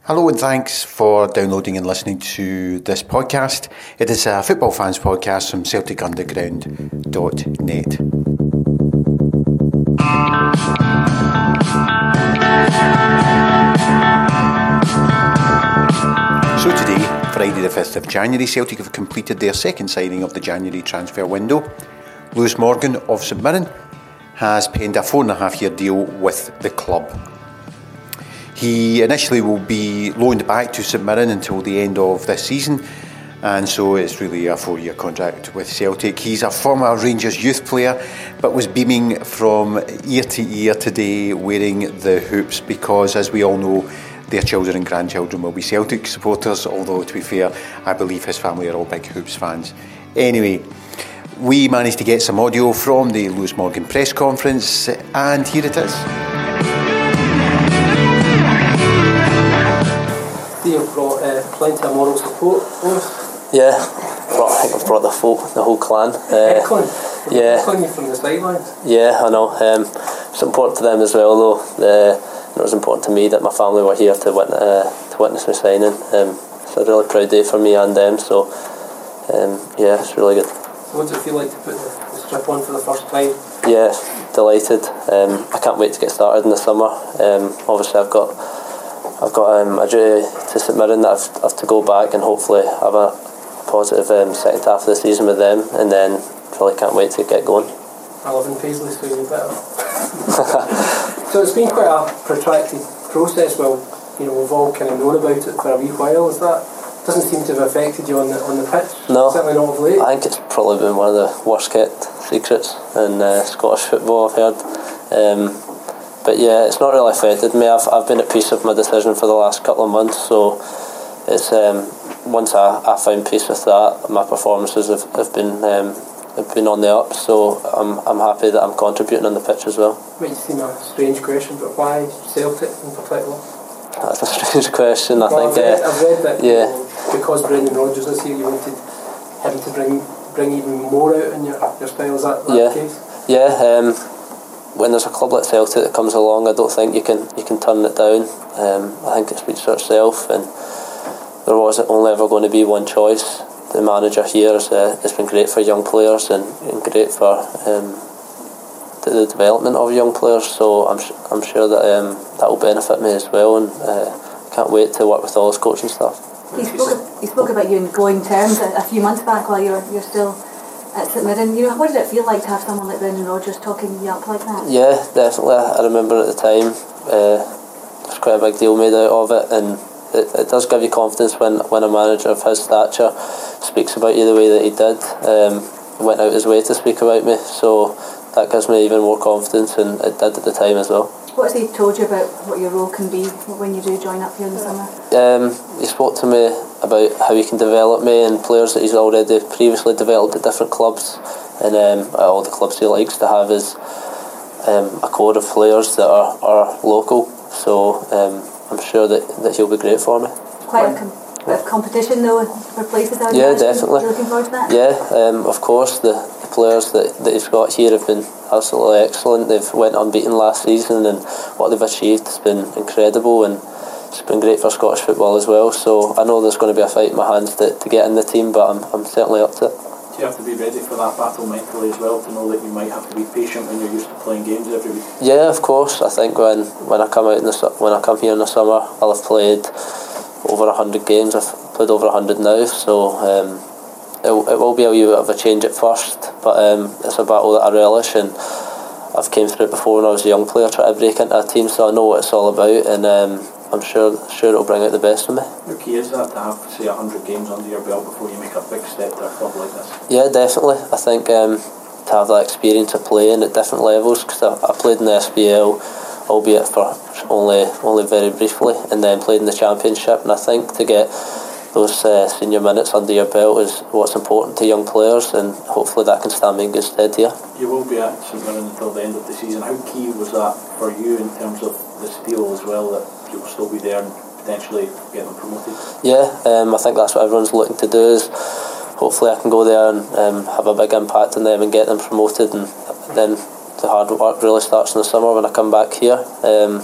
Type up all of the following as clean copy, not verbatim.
Hello and thanks for downloading and listening to this podcast. It is a football fans podcast from CelticUnderground.net. So today, Friday the 5th of January, Celtic have completed their second signing of the January transfer window. Lewis Morgan of St Mirren has penned a 4.5-year deal with the club. He initially will be loaned back to St Mirren until the end of this season, and so it's really a 4-year contract with Celtic. He's a former Rangers youth player, but was beaming from ear to ear today wearing the hoops because, as we all know, their children and grandchildren will be Celtic supporters, although to be fair, I believe his family are all big Hoops fans. Anyway, we managed to get some audio from the Lewis Morgan press conference, and here it is. You've brought plenty of moral support. Yeah, I think I've brought the whole clan. Heckling? Yeah. Heckling you from the sidelines? Yeah, I know. It's important to them as well, though. It was important to me that my family were here to witness me signing. It's a really proud day for me and them, so yeah, it's really good. So what does it feel like to put the strip on for the first time? Yeah, delighted. I can't wait to get started in the summer. Obviously I've got a duty to St Mirren that I've to go back and hopefully have a positive second half of the season with them, and then really can't wait to get going. I live in Paisley, so you're better. So it's been quite a protracted process. Well, you know, we've all kind of known about it for a wee while. Doesn't seem to have affected you on the pitch? No, certainly not of late. I think it's probably been one of the worst kept secrets in Scottish football, I've heard. But yeah, it's not really affected me. I've been at peace with my decision for the last couple of months, so it's once I found peace with that, my performances have been on the up, so I'm happy that I'm contributing on the pitch as well. It might seem a strange question, but why Celtic in particular? That's a strange question. I've read that because Brendan Rodgers is here, you wanted him to bring even more out in your style. Is that the case? Yeah. When there's a club like Celtic that comes along, I don't think you can turn it down. I think it speaks for itself, and there was only ever going to be one choice. The manager here has been great for young players and great for the development of young players, so I'm sure that that will benefit me as well, and can't wait to work with all his coaching staff. He spoke about you in glowing terms a few months back while you're still at St Mirren. You know, what did it feel like to have someone like Brendan Rodgers talking you up like that? Yeah, definitely. I remember at the time there's quite a big deal made out of it, and it does give you confidence when a manager of his stature speaks about you the way that he did. Went out his way to speak about me, so that gives me even more confidence, and it did at the time as well. What has he told you about what your role can be when you do join up here in the summer? He spoke to me about how he can develop me and players that he's already previously developed at different clubs, and at all the clubs he likes to have is a core of players that are local, so I'm sure that he'll be great for me. Quite a bit of competition though for places out there. Yeah, definitely. definitely. You're looking forward to that? Yeah, of course. The players that he's got here have been absolutely excellent. They've went unbeaten last season, and what they've achieved has been incredible, and it's been great for Scottish football as well. So I know there's going to be a fight in my hands to get in the team, but I'm certainly up to it. Do you have to be ready for that battle mentally as well, to know that you might have to be patient when you're used to playing games every week? Yeah, of course. I think when I come here in the summer, I'll have played over 100 games. I've played over 100 now, so it will be a wee bit of a change at first, but it's a battle that I relish, and I've came through it before when I was a young player trying to break into a team, so I know what it's all about, and I'm sure it'll bring out the best in me. How key is that to have, say, 100 games under your belt before you make a big step to a club like this? Yeah, definitely. I think to have that experience of playing at different levels, because I played in the SPL, albeit for only very briefly, and then played in the Championship, and I think to get those senior minutes under your belt is what's important to young players, and hopefully that can stand me in good stead here. You will be at St Mirren until the end of the season. How key was that for you in terms of this deal as well, that you'll still be there and potentially get them promoted? Yeah, I think that's what everyone's looking to do, is hopefully I can go there and have a big impact on them and get them promoted, and then the hard work really starts in the summer when I come back here.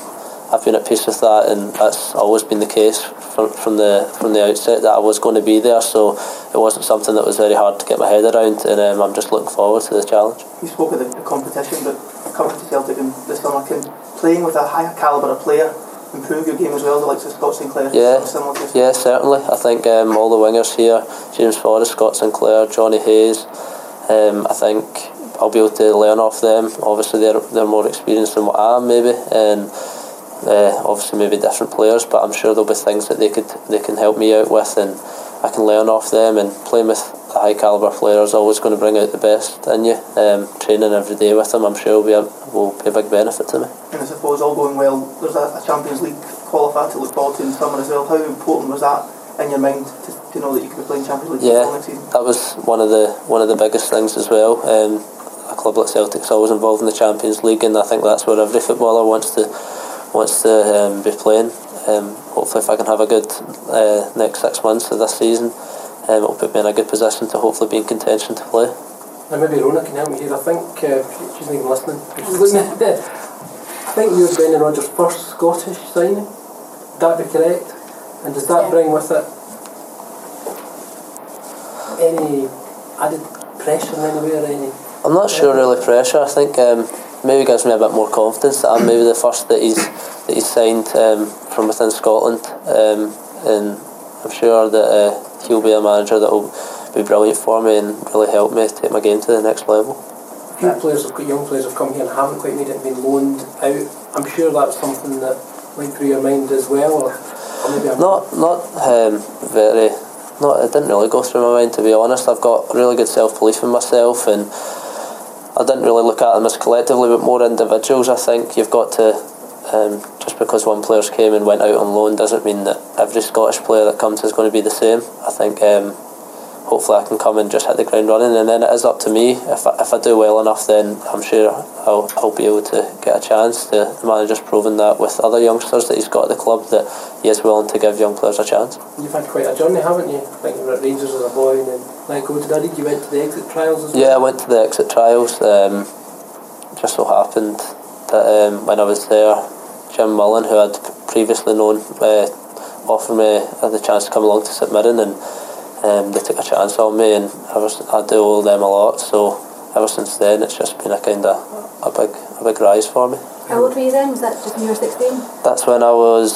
I've been at peace with that, and that's always been the case from the outset, that I was going to be there. So it wasn't something that was very hard to get my head around, and I'm just looking forward to the challenge. You spoke of the competition, but coming to Celtic in this summer, can playing with a higher calibre of player improve your game as well, the likes of Scott Sinclair? Yeah, certainly. I think all the wingers here, James Forrest, Scott Sinclair, Johnny Hayes, I think I'll be able to learn off them. Obviously they're more experienced than what I am maybe, and obviously maybe different players, but I'm sure there'll be things that they can help me out with, and I can learn off them. And playing with a high calibre player is always going to bring out the best in you. Training every day with them, I'm sure will be a big benefit to me. And I suppose all going well, there's a Champions League qualifier to look forward to in summer as well. How important was that in your mind to know that you could be playing Champions League next season? That was one of the biggest things as well. A club like Celtic's always involved in the Champions League, and I think that's where every footballer wants to be playing. Hopefully, if I can have a good next 6 months of this season, it'll put me in a good position to hopefully be in contention to play. And maybe Rona can help me here. I think she's not even listening. I think you were Brendan Rodgers' first Scottish signing. Would that be correct? And does that bring with it any added pressure in any way or any? I'm not sure really pressure. I think maybe gives me a bit more confidence that I'm maybe the first that he's signed from within Scotland, and I'm sure that he'll be a manager that will be brilliant for me and really help me take my game to the next level. A few young players have come here and haven't quite made it and been loaned out. I'm sure that's something that went through your mind as well, or maybe it didn't really go through my mind, to be honest. I've got really good self-belief in myself, and I didn't really look at them as collectively but more individuals. I think you've got to, just because one player's came and went out on loan doesn't mean that every Scottish player that comes is going to be the same. I think hopefully I can come and just hit the ground running, and then it is up to me. If I do well enough, then I'm sure I'll be able to get a chance. The manager's proven that with other youngsters that he's got at the club, that he is willing to give young players a chance. You've had quite a journey, haven't you? I think you were at Rangers as a boy and then let go to Dundee. You went to the exit trials as well? Yeah, I went to the exit trials. Just so happened that when I was there, Jim Mullen, who I'd previously known, offered me the chance to come along to St Mirren, and they took a chance on me, and I do owe them a lot. So ever since then, it's just been a big rise for me. How old were you then? Was that just when you were 16? That's when I was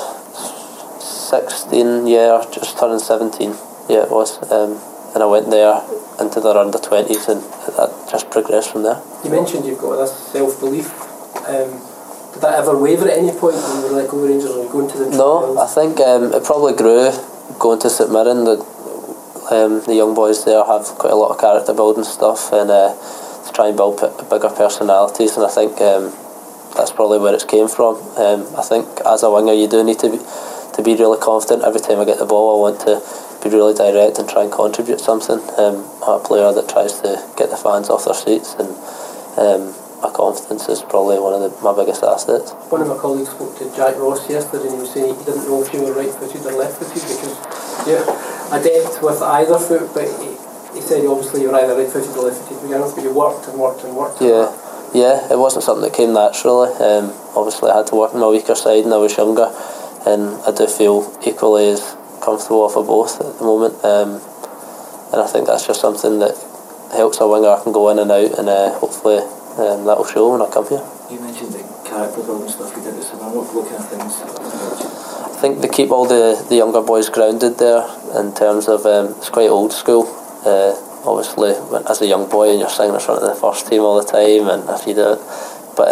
16, just turning 17. Yeah, it was. And I went there into their under-20s, and that just progressed from there. You mentioned you've got this self-belief. Did that ever waver at any point when you were like over Rangers or going to the trials? No, I think it probably grew going to St Mirren. The young boys there have quite a lot of character building stuff, and to try and build bigger personalities, and I think that's probably where it came from. I think as a winger you do need to be really confident. Every time I get the ball I want to be really direct and try and contribute something. I'm a player that tries to get the fans off their seats, and my confidence is probably one of my biggest assets. One of my colleagues spoke to Jack Ross yesterday, and he was saying he didn't know if you were right-footed or left-footed because you're adept with either foot, but he said obviously you were either right-footed or left-footed to begin with, but you worked. Yeah, it wasn't something that came naturally. Obviously I had to work on my weaker side and I was younger, and I do feel equally as comfortable off of both at the moment, and I think that's just something that helps a winger. I can go in and out, and hopefully that'll show when I come here. You mentioned the character building stuff you did at St Mirren. What kind of things? I think they keep all the younger boys grounded there in terms of it's quite old school. Obviously, as a young boy and you're singing in front of the first team all the time, and if you do it, but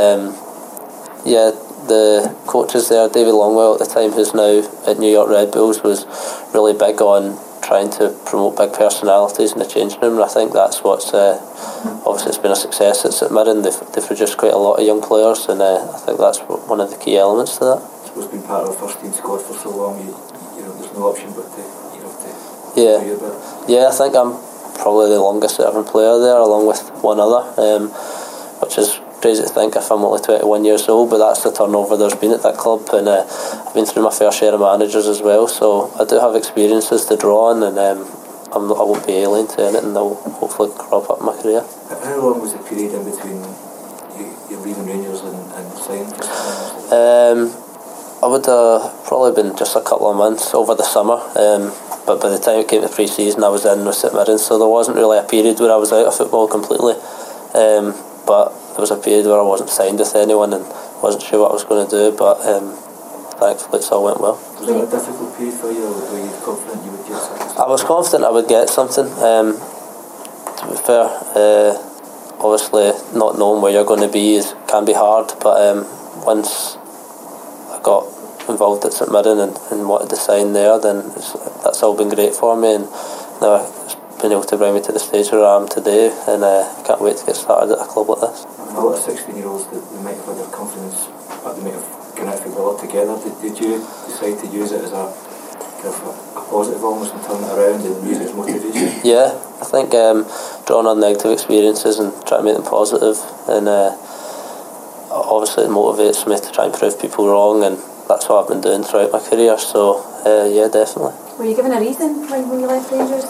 the coaches there, David Longwell at the time, who's now at New York Red Bulls, was really big on trying to promote big personalities in the changing room, and I think that's what's obviously it's been a success at St Mirren. They've produced quite a lot of young players, and I think that's one of the key elements to that. I suppose being part of the first team squad for so long, you know there's no option but to do your bit. Yeah, I think I'm probably the longest serving player there, along with one other, which is crazy to think if I'm only 21 years old, but that's the turnover there's been at that club, and I've been through my fair share of managers as well, so I do have experiences to draw on, and I won't be alien to anything that will hopefully crop up in my career. How long was the period in between you leaving Rangers and signing? I would have probably been just a couple of months over the summer, but by the time it came to pre-season I was in with St Mirren, so there wasn't really a period where I was out of football completely, but there was a period where I wasn't signed with anyone and wasn't sure what I was going to do, but thankfully it all went well. Was it a difficult period for you, or were you confident you would get something? I was confident I would get something. To be fair, obviously not knowing where you're going to be can be hard, but once I got involved at St Mirren and wanted to sign there, then that's all been great for me, and now it's been able to bring me to the stage where I am today, and I can't wait to get started at a club like this. A lot of 16-year-olds that they might have had their confidence, but they might have gone out football altogether. Did you decide to use it as a kind of a positive almost and turn it around and use it as motivation? Yeah, I think drawing on negative experiences and trying to make them positive, and obviously it motivates me to try and prove people wrong, and that's what I've been doing throughout my career, so yeah, definitely. Were you given a reason when you left Rangers?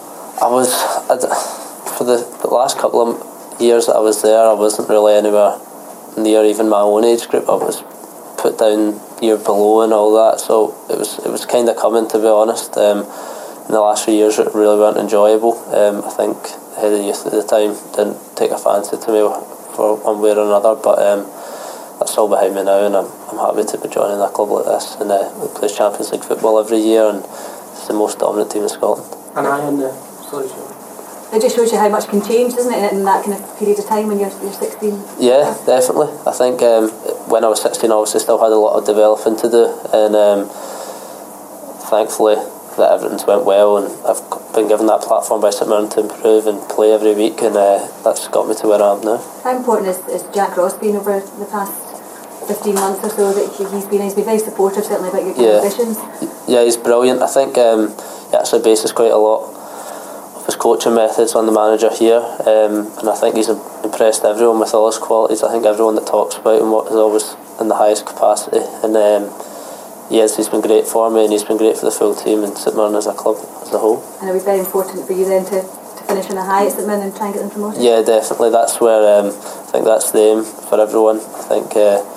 For the last couple of years that I was there, I wasn't really anywhere near even my own age group. I was put down year below and all that, so it was kind of coming, to be honest. In the last few years it really weren't enjoyable. I think the head of youth at the time didn't take a fancy to me for one way or another, but that's all behind me now, and I'm happy to be joining a club like this, and we play Champions League football every year, and it's the most dominant team in Scotland. And I am the solution. It just shows you how much can change, doesn't it, in that kind of period of time when you're 16? Yeah, definitely. I think when I was 16, I obviously still had a lot of developing to do, and thankfully that everything's went well, and I've been given that platform by St Mirren to improve and play every week, and that's got me to where I am now. How important is Jack Ross been over the past 15 months or so that he's been very supportive, certainly, about your ambitions? Yeah, he's brilliant. I think he actually bases quite a lot of his coaching methods on the manager here, and I think he's impressed everyone with all his qualities. I think everyone that talks about him is always in the highest capacity, and yes, he's been great for me, and he's been great for the full team and St Mirren as a club as a whole. And it was very important for you then to finish on a high at St Mirren and try and get them promoted? Yeah, definitely. That's where I think that's the aim for everyone. I think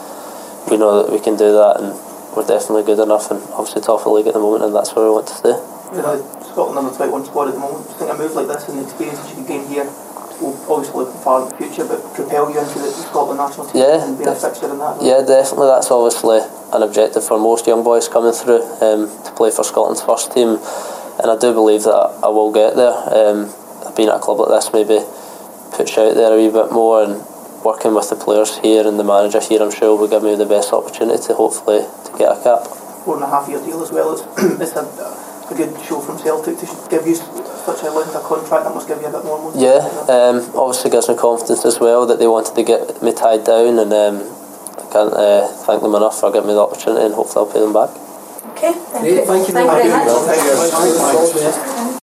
we know that we can do that, and we're definitely good enough, and obviously top of the league at the moment, and that's where we want to stay. Scotland number 21 squad at the moment. Do you think a move like this and the experiences you can gain here will obviously look far in the future, but propel you into the Scotland national team and be a fixture in that? Yeah, definitely. That's obviously an objective for most young boys coming through, to play for Scotland's first team, and I do believe that I will get there. Being at a club like this maybe puts you out there a wee bit more, and working with the players here and the manager here, I'm sure will give me the best opportunity to hopefully to get a cap. 4.5-year deal as well. It's a good show from Celtic to give you such a length of contract. That must give you a bit more motivation. Yeah, obviously gives me confidence as well that they wanted to get me tied down, and I can't thank them enough for giving me the opportunity, and hopefully I'll pay them back. Okay, thank you. Thank you very much. Thank you.